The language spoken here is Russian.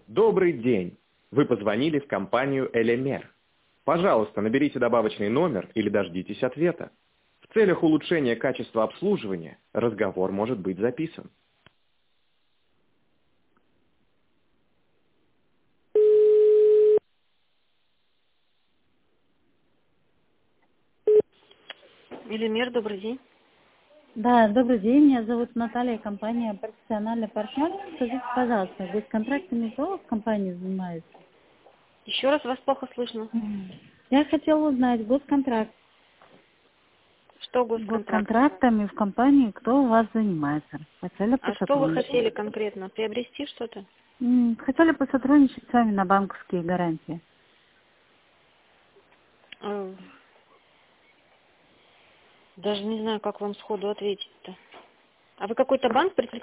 Добрый день. Вы позвонили в компанию «Элемер». Пожалуйста, наберите добавочный номер или дождитесь ответа. В целях улучшения качества обслуживания разговор может быть записан. Элемер, добрый день. Да, добрый день, меня зовут Наталья, компания «Профессиональный партнер». Скажите, пожалуйста, госконтрактами кто в компании занимается? Еще раз вас плохо слышно. Я хотела узнать госконтракт. Что госконтракт? Госконтрактами в компании кто у вас занимается? Хотели А что вы посотрудничать. хотели конкретно? Приобрести что-то? Хотели посотрудничать с вами на банковские гарантии. Даже не знаю, как вам сходу ответить-то. А вы какой-то банк